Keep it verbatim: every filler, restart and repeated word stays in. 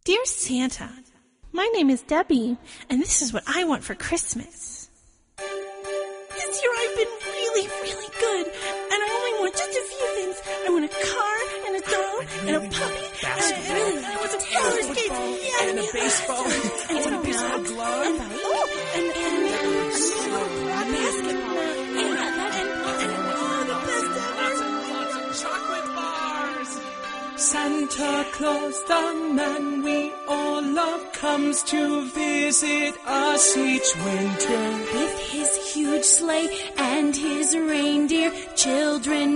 Dear Santa, my name is Debbie, and this is what I want for Christmas. This year I've been really, really good, and I only want just a few things. I want a car, and a doll, and a puppy, and I really I want some roller skates, yeah, and a yeah, baseball, and and a baseball and, glove, and, oh, and, and, and, and a basketball, and, and, and, and, oh, the best ever. lots of, lots of chocolate bars. Santa Claus, the man we all love, comes to visit us each winter. With his huge sleigh and his reindeer, children